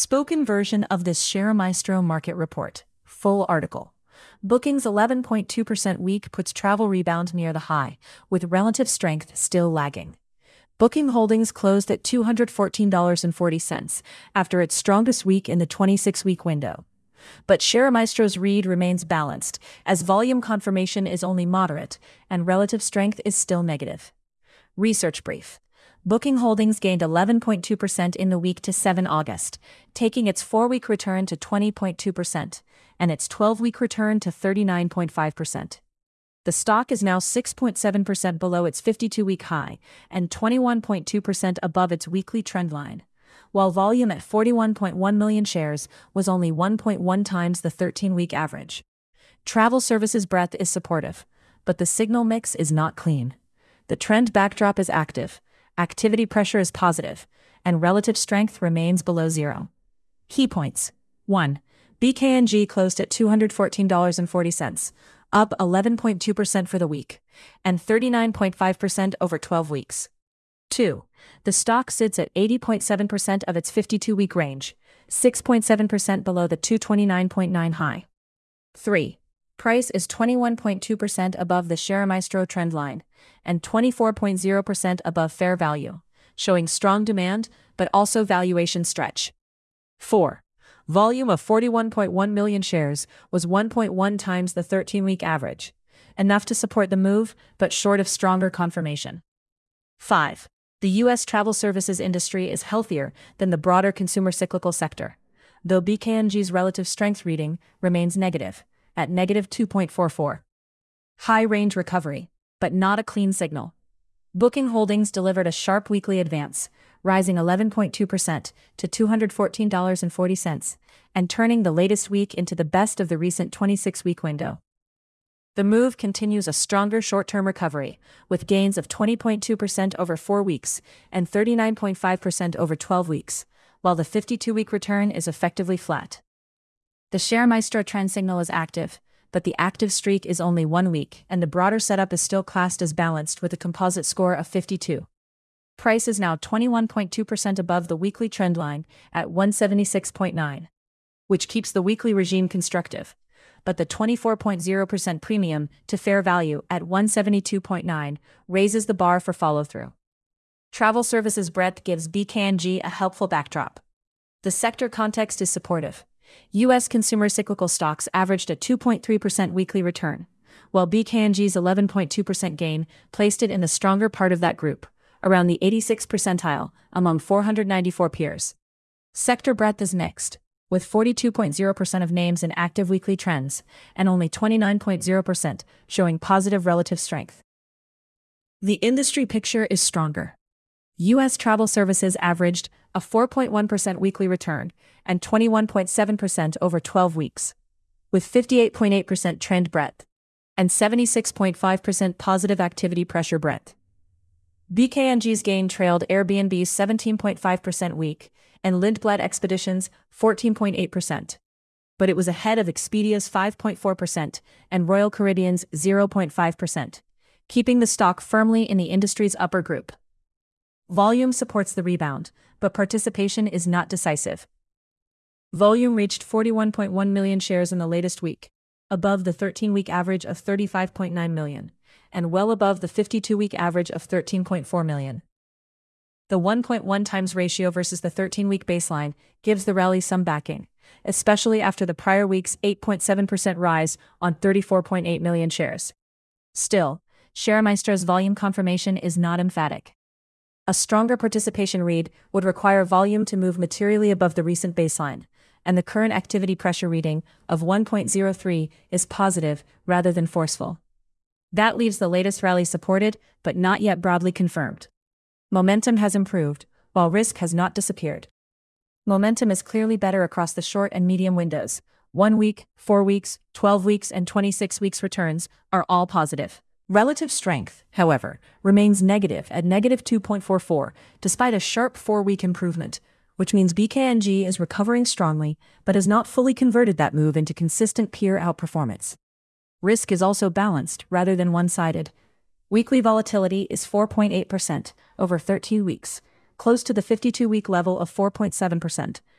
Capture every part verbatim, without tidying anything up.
Spoken version of this ShareMaestro market report. Full article. Bookings eleven point two percent weak puts travel rebound near the high, with relative strength still lagging. Booking Holdings closed at two hundred fourteen dollars and forty cents after its strongest week in the twenty-six week window. But ShareMaestro's read remains balanced, as volume confirmation is only moderate and relative strength is still negative. Research brief. Booking Holdings gained eleven point two percent in the week to seven August, taking its four week return to twenty point two percent and its twelve week return to thirty-nine point five percent. The stock is now six point seven percent below its fifty-two week high and twenty-one point two percent above its weekly trend line, while volume at forty-one point one million shares was only one point one times the thirteen week average. Travel services breadth is supportive, but the signal mix is not clean. The trend backdrop is active, activity pressure is positive, and relative strength remains below zero. Key points. one. B K N G closed at two hundred fourteen dollars and forty cents, up eleven point two percent for the week, and thirty-nine point five percent over twelve weeks. two. The stock sits at eighty point seven percent of its fifty-two week range, six point seven percent below the two twenty-nine point nine high. three. Price is twenty-one point two percent above the ShareMaestro trend line, and twenty-four point zero percent above fair value, showing strong demand, but also valuation stretch. four. Volume of forty-one point one million shares was one point one times the thirteen week average, enough to support the move, but short of stronger confirmation. five. The U S travel services industry is healthier than the broader consumer cyclical sector, though B K N G's relative strength reading remains negative, at negative two point four four. High range recovery, but not a clean signal. Booking Holdings delivered a sharp weekly advance, rising eleven point two percent to two hundred fourteen dollars and forty cents, and turning the latest week into the best of the recent twenty-six week window. The move continues a stronger short-term recovery, with gains of twenty point two percent over four weeks and thirty-nine point five percent over twelve weeks, while the fifty-two week return is effectively flat. The ShareMaestro trend signal is active, but the active streak is only one week, and the broader setup is still classed as balanced with a composite score of fifty-two. Price is now twenty-one point two percent above the weekly trend line at one seventy-six point nine, which keeps the weekly regime constructive, but the twenty-four point zero percent premium to fair value at one seventy-two point nine raises the bar for follow-through. Travel services breadth gives B K N G a helpful backdrop. The sector context is supportive. U S consumer cyclical stocks averaged a two point three percent weekly return, while B K N G's eleven point two percent gain placed it in the stronger part of that group, around the eighty-sixth percentile among four hundred ninety-four peers. Sector breadth is mixed, with forty-two point zero percent of names in active weekly trends and only twenty-nine point zero percent showing positive relative strength. The industry picture is stronger. U S travel services averaged a four point one percent weekly return and twenty-one point seven percent over twelve weeks, with fifty-eight point eight percent trend breadth and seventy-six point five percent positive activity pressure breadth. B K N G's gain trailed Airbnb's seventeen point five percent week and Lindblad Expeditions' fourteen point eight percent, but it was ahead of Expedia's five point four percent and Royal Caribbean's zero point five percent, keeping the stock firmly in the industry's upper group. Volume supports the rebound, but participation is not decisive. Volume reached forty-one point one million shares in the latest week, above the thirteen week average of thirty-five point nine million, and well above the fifty-two week average of thirteen point four million. The one point one times ratio versus the thirteen week baseline gives the rally some backing, especially after the prior week's eight point seven percent rise on thirty-four point eight million shares. Still, ShareMaestro's volume confirmation is not emphatic. A stronger participation read would require volume to move materially above the recent baseline, and the current activity pressure reading of one point zero three is positive rather than forceful. That leaves the latest rally supported, but not yet broadly confirmed. Momentum has improved, while risk has not disappeared. Momentum is clearly better across the short and medium windows. One week, four weeks, twelve weeks, and twenty-six weeks returns are all positive. Relative strength, however, remains negative at negative two point four four, despite a sharp four week improvement, which means B K N G is recovering strongly, but has not fully converted that move into consistent peer outperformance. Risk is also balanced rather than one-sided. Weekly volatility is four point eight percent over thirteen weeks, close to the fifty-two week level of four point seven percent,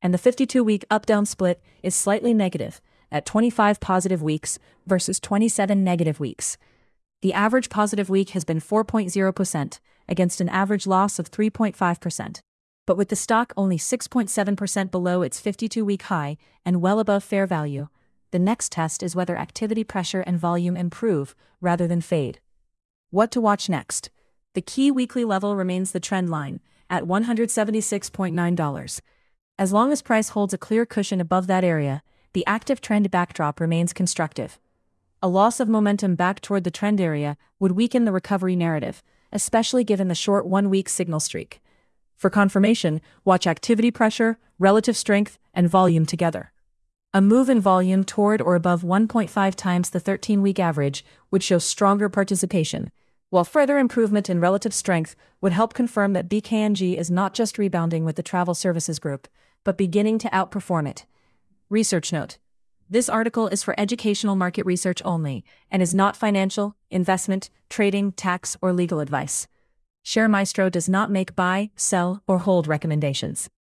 and the fifty-two-week up-down split is slightly negative, at twenty-five positive weeks versus twenty-seven negative weeks. The average positive week has been four point zero percent, against an average loss of three point five percent. But with the stock only six point seven percent below its fifty-two-week high and well above fair value, the next test is whether activity pressure and volume improve rather than fade. What to watch next? The key weekly level remains the trend line, at one hundred seventy-six point nine dollars. As long as price holds a clear cushion above that area, the active trend backdrop remains constructive. A loss of momentum back toward the trend area would weaken the recovery narrative, especially given the short one-week signal streak. For confirmation, watch activity pressure, relative strength, and volume together. A move in volume toward or above one point five times the thirteen-week average would show stronger participation, while further improvement in relative strength would help confirm that B K N G is not just rebounding with the travel services group, but beginning to outperform it. Research note: this article is for educational market research only and is not financial, investment, trading, tax, or legal advice. ShareMaestro does not make buy, sell, or hold recommendations.